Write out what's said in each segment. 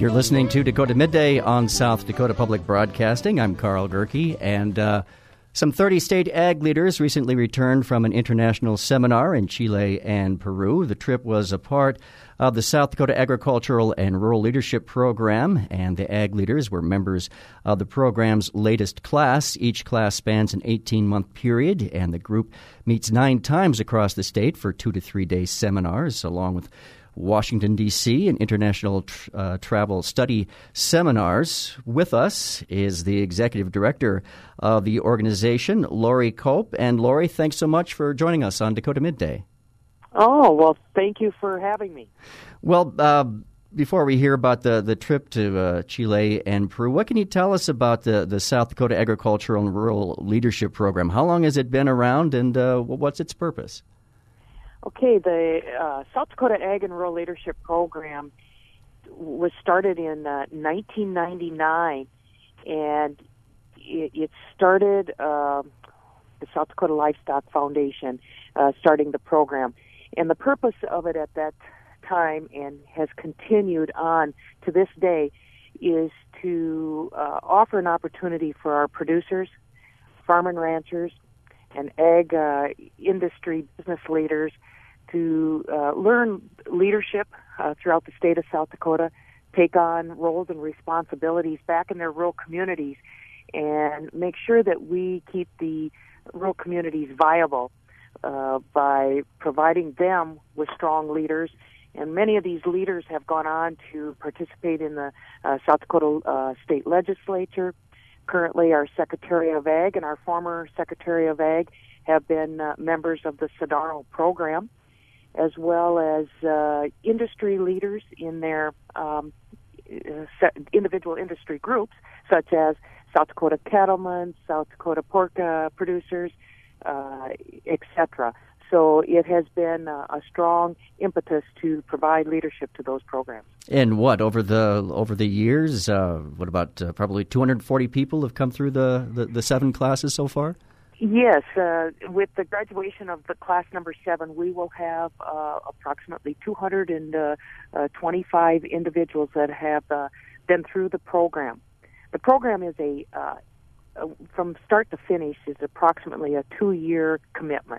You're listening to Dakota Midday on South Dakota Public Broadcasting. I'm Carl Gerke, and some 30 state ag leaders recently returned from an international seminar in Chile and Peru. The trip was a part of the South Dakota Agricultural and Rural Leadership Program, and the ag leaders were members of the program's latest class. Each class spans an 18-month period, and the group meets 9 times across the state for 2 to 3 day seminars, along with Washington, D.C., and international travel study seminars. With us is the executive director of the organization, Lori Cope. And Lori, thanks so much for joining us on Dakota Midday. Oh, well, thank you for having me. Well, before we hear about the trip to Chile and Peru, what can you tell us about the South Dakota Agricultural and Rural Leadership Program? How long has it been around, and what's its purpose? Okay, the South Dakota Ag and Rural Leadership Program was started in 1999, and it started the South Dakota Livestock Foundation starting the program. And the purpose of it at that time, and has continued on to this day, is to offer an opportunity for our producers, farm and ranchers, and ag industry business leaders to learn leadership throughout the state of South Dakota, take on roles and responsibilities back in their rural communities, and make sure that we keep the rural communities viable by providing them with strong leaders. And many of these leaders have gone on to participate in the South Dakota State Legislature. Currently, our Secretary of Ag and our former Secretary of Ag have been members of the SDARL program, as well as industry leaders in their individual industry groups, such as South Dakota Cattlemen, South Dakota Pork Producers, etc. So it has been a strong impetus to provide leadership to those programs. And what, over the years, what about probably 240 people have come through the 7 classes so far? Yes, with the graduation of the class number 7, we will have approximately 225 individuals that have been through the program. The program is from start to finish, is approximately a 2-year commitment.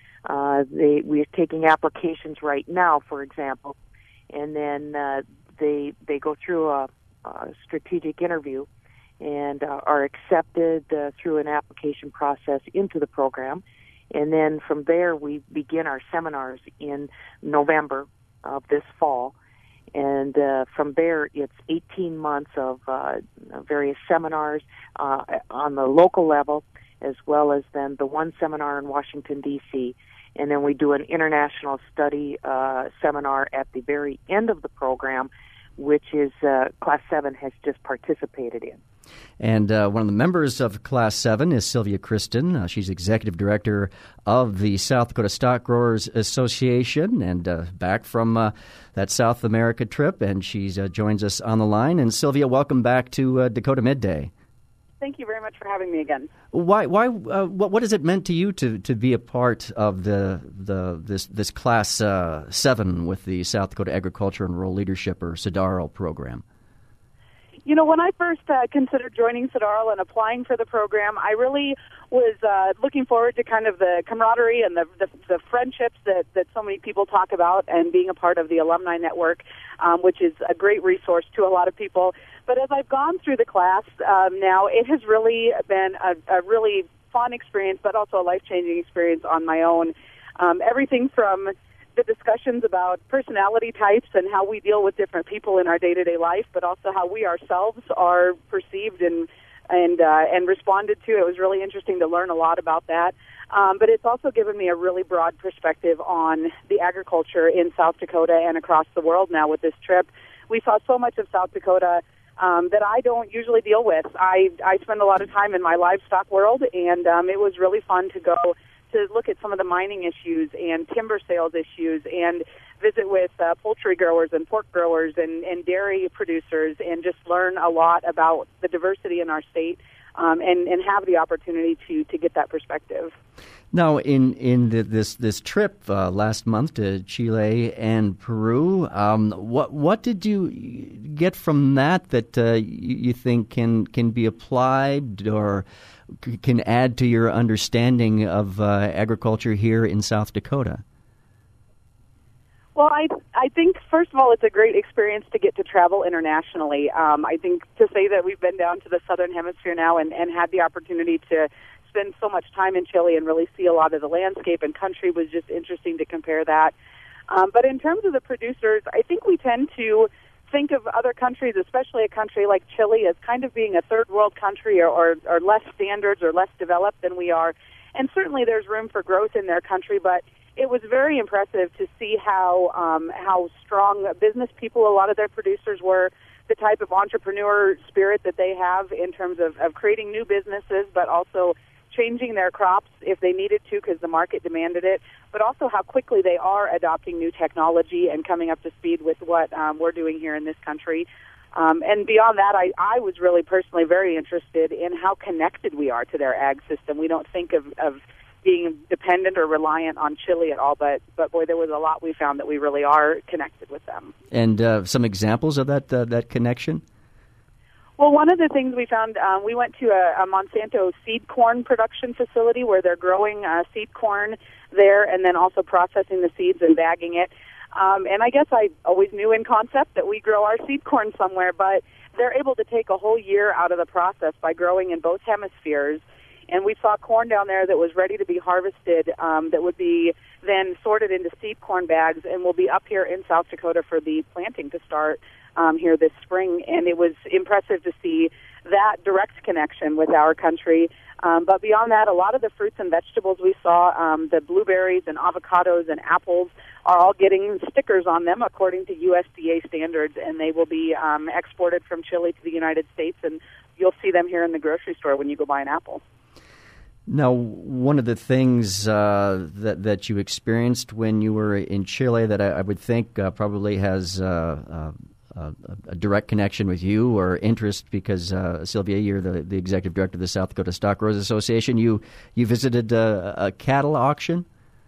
We're taking applications right now, for example, and then they go through a strategic interview and are accepted through an application process into the program. And then from there, we begin our seminars in November of this fall. And from there, it's 18 months of various seminars on the local level, as well as then the one seminar in Washington, D.C. And then we do an international study seminar at the very end of the program, which is Class 7 has just participated in. And one of the members of Class 7 is Sylvia Kristen. She's Executive Director of the South Dakota Stock Growers Association, and back from that South America trip, and she joins us on the line. And Sylvia, welcome back to Dakota Midday. Thank you very much for having me again. Why? What has it meant to you to be a part of this Class 7 with the South Dakota Agriculture and Rural Leadership, or SDARL program? You know, when I first considered joining SDARL and applying for the program, I really was looking forward to kind of the camaraderie and the friendships that so many people talk about, and being a part of the alumni network, which is a great resource to a lot of people. But as I've gone through the class now, it has really been a really fun experience, but also a life-changing experience on my own. Everything from the discussions about personality types and how we deal with different people in our day-to-day life, but also how we ourselves are perceived and responded to. It was really interesting to learn a lot about that. But it's also given me a really broad perspective on the agriculture in South Dakota and across the world now with this trip. We saw so much of South Dakota that I don't usually deal with. I spend a lot of time in my livestock world, and it was really fun to go to look at some of the mining issues and timber sales issues, and visit with poultry growers and pork growers and dairy producers, and just learn a lot about the diversity in our state, and have the opportunity to get that perspective. Now, in this trip last month to Chile and Peru, what did you get from that you think can be applied or can add to your understanding of agriculture here in South Dakota? Well, I think, first of all, it's a great experience to get to travel internationally. I think to say that we've been down to the Southern Hemisphere now and had the opportunity to spend so much time in Chile and really see a lot of the landscape and country was just interesting to compare that. But in terms of the producers, I think we tend to think of other countries, especially a country like Chile, as kind of being a third world country or less standards or less developed than we are. And certainly there's room for growth in their country, but it was very impressive to see how strong business people a lot of their producers were, the type of entrepreneur spirit that they have in terms of creating new businesses, but also changing their crops if they needed to because the market demanded it, but also how quickly they are adopting new technology and coming up to speed with what we're doing here in this country. And beyond that, I was really personally very interested in how connected we are to their ag system. We don't think of being dependent or reliant on Chile at all, but boy, there was a lot we found that we really are connected with them. And some examples of that connection? Well, one of the things we found, we went to a Monsanto seed corn production facility where they're growing seed corn there and then also processing the seeds and bagging it. And I guess I always knew in concept that we grow our seed corn somewhere, but they're able to take a whole year out of the process by growing in both hemispheres. And we saw corn down there that was ready to be harvested that would be then sorted into seed corn bags and will be up here in South Dakota for the planting to start here this spring. And it was impressive to see that direct connection with our country. But beyond that, a lot of the fruits and vegetables we saw, the blueberries and avocados and apples, are all getting stickers on them according to USDA standards, and they will be exported from Chile to the United States, and you'll see them here in the grocery store when you go buy an apple. Now, one of the things that you experienced when you were in Chile that I would think probably has a direct connection with you or interest because, Sylvia, you're the executive director of the South Dakota Stock Growers Association. You visited a cattle auction?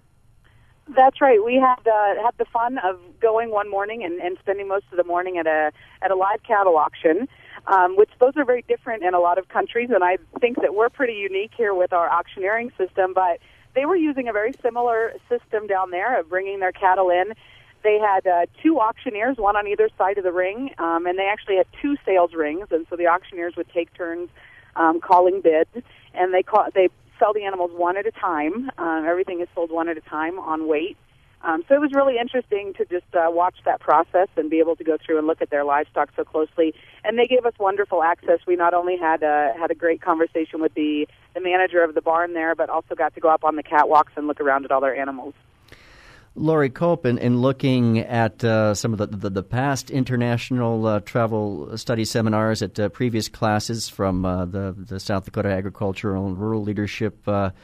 That's right. We had the fun of going one morning and spending most of the morning at a live cattle auction, which those are very different in a lot of countries, and I think that we're pretty unique here with our auctioneering system, but they were using a very similar system down there of bringing their cattle in. They had two auctioneers, one on either side of the ring, and they actually had two sales rings, and so the auctioneers would take turns calling bids, and they sell the animals one at a time. Everything is sold one at a time on weight. So it was really interesting to just watch that process and be able to go through and look at their livestock so closely. And they gave us wonderful access. We not only had a great conversation with the manager of the barn there, but also got to go up on the catwalks and look around at all their animals. Lori Cope, in looking at some of the past international travel study seminars at previous classes from the South Dakota Agricultural and Rural Leadership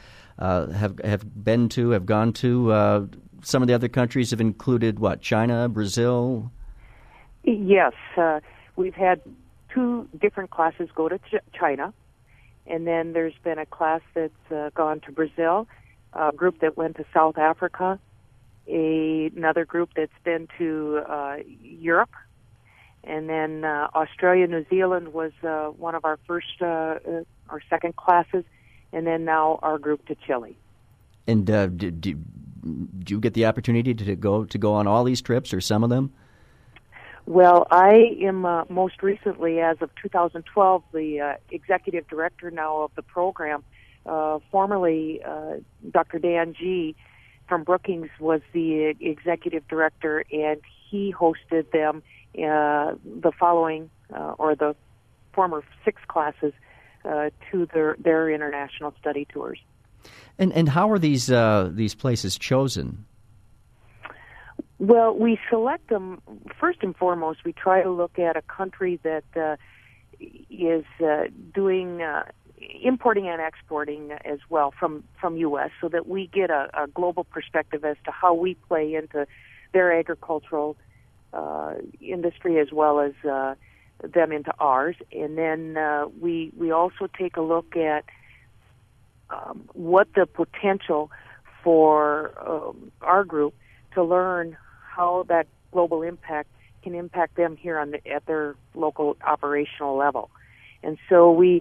have gone to, some of the other countries have included, China, Brazil? Yes. We've had two different classes go to China, and then there's been a class that's gone to Brazil, a group that went to South Africa, another group that's been to Europe, and then Australia, New Zealand was one of our first or second classes, and then now our group to Chile. And do you get the opportunity to go on all these trips or some of them? Well, I am most recently, as of 2012, the executive director now of the program. Formerly, Dr. Dan G. from Brookings was the executive director, and he hosted them the following, or the former 6 classes, to their international study tours. And how are these places chosen? Well, we select them, first and foremost, we try to look at a country that is doing importing and exporting as well from U.S. so that we get a global perspective as to how we play into their agricultural industry as well as them into ours. And then we also take a look at what the potential for our group to learn how that global impact can impact them here at their local operational level. And so we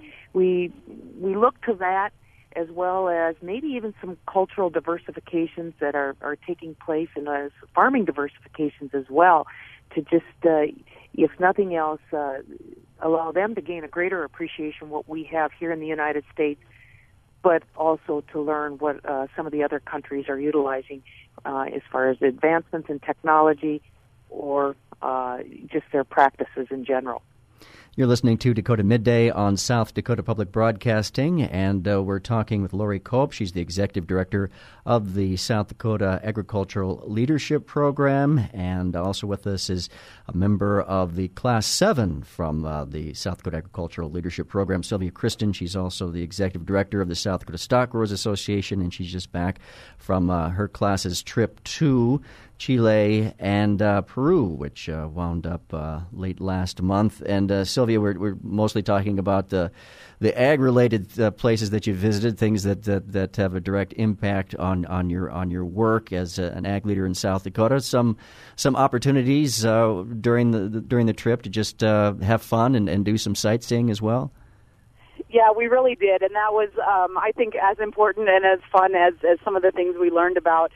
look to that, as well as maybe even some cultural diversifications that are taking place, and farming diversifications as well, to just, if nothing else, allow them to gain a greater appreciation of what we have here in the United States, but also to learn what some of the other countries are utilizing as far as advancements in technology or just their practices in general. You're listening to Dakota Midday on South Dakota Public Broadcasting, and we're talking with Lori Cope. She's the Executive Director of the South Dakota Agricultural Leadership Program, and also with us is a member of the Class 7 from the South Dakota Agricultural Leadership Program, Sylvia Christen. She's also the Executive Director of the South Dakota Stock Growers Association, and she's just back from her class's trip to Chile and Peru, which wound up late last month. And Sylvia, we're mostly talking about the ag-related places that you visited, things that have a direct impact on your work as an ag leader in South Dakota. Some opportunities during the trip to just have fun and do some sightseeing as well. Yeah, we really did, and that was, I think, as important and as fun as some of the things we learned about.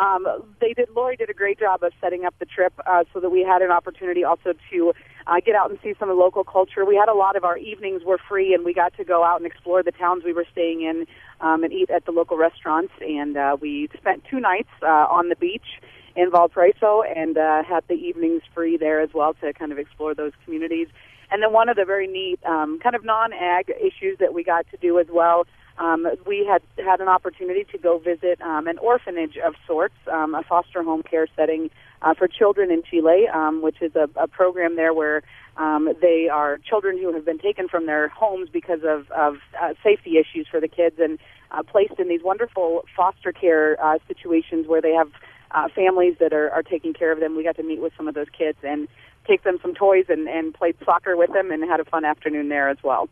Lori did a great job of setting up the trip so that we had an opportunity also to get out and see some of the local culture. We had a lot of our evenings were free, and we got to go out and explore the towns we were staying in and eat at the local restaurants. And we spent 2 nights on the beach in Valparaiso and had the evenings free there as well to kind of explore those communities. And then one of the very neat kind of non-ag issues that we got to do as well, we had an opportunity to go visit an orphanage of sorts, a foster home care setting for children in Chile, which is a program there where they are children who have been taken from their homes because of safety issues for the kids and placed in these wonderful foster care situations where they have families that are taking care of them. We got to meet with some of those kids and take them some toys and played soccer with them and had a fun afternoon there as well.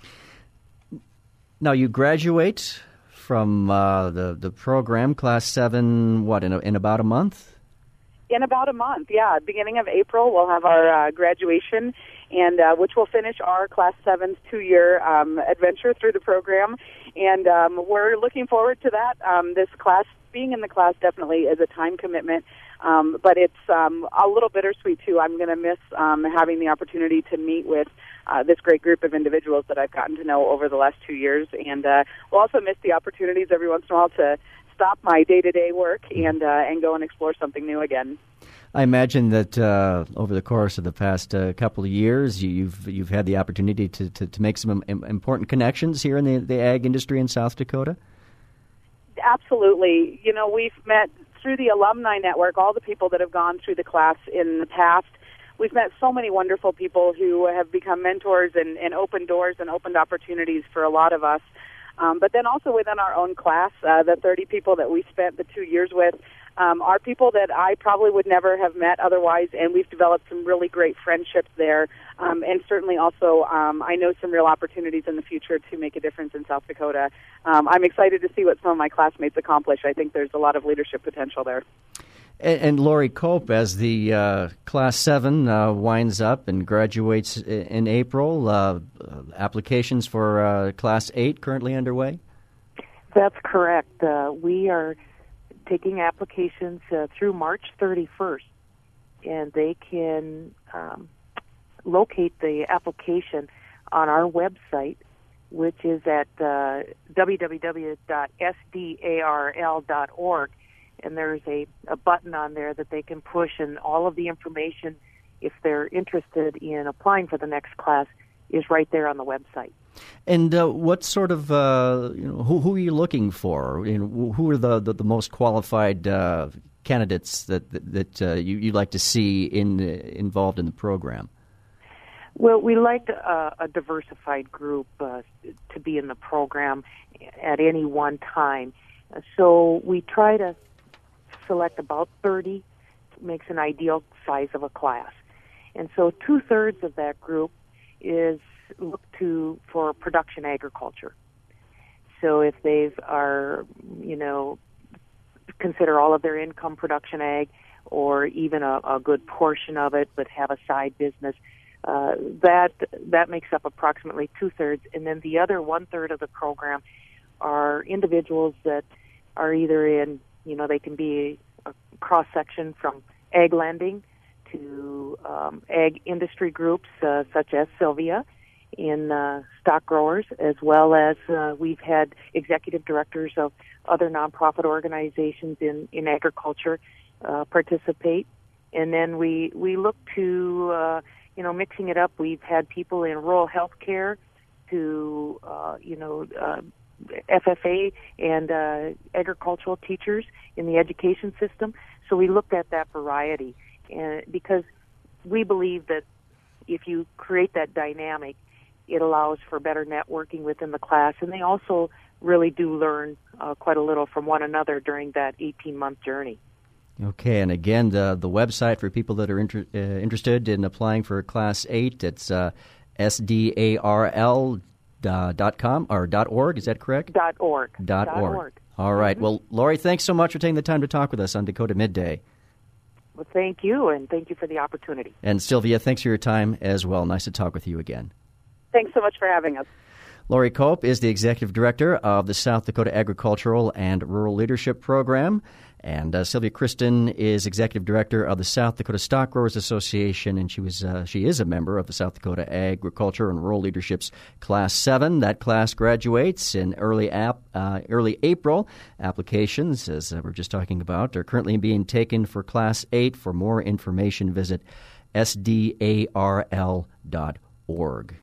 Now, you graduate from the program, Class 7, in about a month? In about a month, yeah. Beginning of April, we'll have our graduation, and which will finish our Class 7's 2-year adventure through the program. And we're looking forward to that. This class, being in the class definitely is a time commitment, but it's a little bittersweet, too. I'm going to miss having the opportunity to meet with this great group of individuals that I've gotten to know over the last 2 years. And we'll also miss the opportunities every once in a while to stop my day-to-day work and go and explore something new again. I imagine that over the course of the past couple of years, you've had the opportunity to make some important connections here in the ag industry in South Dakota? Absolutely. You know, we've met through the alumni network, all the people that have gone through the class in the past. We've met so many wonderful people who have become mentors and opened doors and opened opportunities for a lot of us. But then also within our own class, the 30 people that we spent the 2 years with are people that I probably would never have met otherwise, and we've developed some really great friendships there. And certainly also I know some real opportunities in the future to make a difference in South Dakota. I'm excited to see what some of my classmates accomplish. I think there's a lot of leadership potential there. And Lori Cope, as the Class 7 winds up and graduates in April, applications for Class 8 currently underway? That's correct. We are taking applications through March 31st, and they can locate the application on our website, which is at www.sdarl.org. And there's a button on there that they can push, and all of the information, if they're interested in applying for the next class, is right there on the website. And what sort of who are you looking for? Who are the most qualified candidates that you'd like to see involved in the program? Well, we like a diversified group to be in the program at any one time. So we try to select about 30, makes an ideal size of a class. And so 2/3 of that group is looked to for production agriculture. So if they are, consider all of their income production ag, or even a good portion of it, but have a side business, that makes up approximately 2/3. And then the other 1/3 of the program are individuals that are either in, they can be a cross-section from ag lending to ag industry groups such as Sylvia in stock growers, as well as we've had executive directors of other nonprofit organizations in agriculture participate. And then we look to, mixing it up. We've had people in rural health care to, FFA and agricultural teachers in the education system. So we looked at that variety, and because we believe that if you create that dynamic, it allows for better networking within the class, and they also really do learn quite a little from one another during that 18-month journey. Okay, and again, the website for people that are interested in applying for Class 8, it's SDARL.com or .org, is that correct? .org. .org. All right. Mm-hmm. Well, Lori, thanks so much for taking the time to talk with us on Dakota Midday. Well, thank you, and thank you for the opportunity. And Sylvia, thanks for your time as well. Nice to talk with you again. Thanks so much for having us. Lori Cope is the Executive Director of the South Dakota Agricultural and Rural Leadership Program, and Sylvia Christen is Executive Director of the South Dakota Stock Growers Association, and she is a member of the South Dakota Agriculture and Rural Leadership's Class 7. That class graduates in early April. Applications, as we're just talking about, are currently being taken for Class 8. For more information, visit sdarl.org.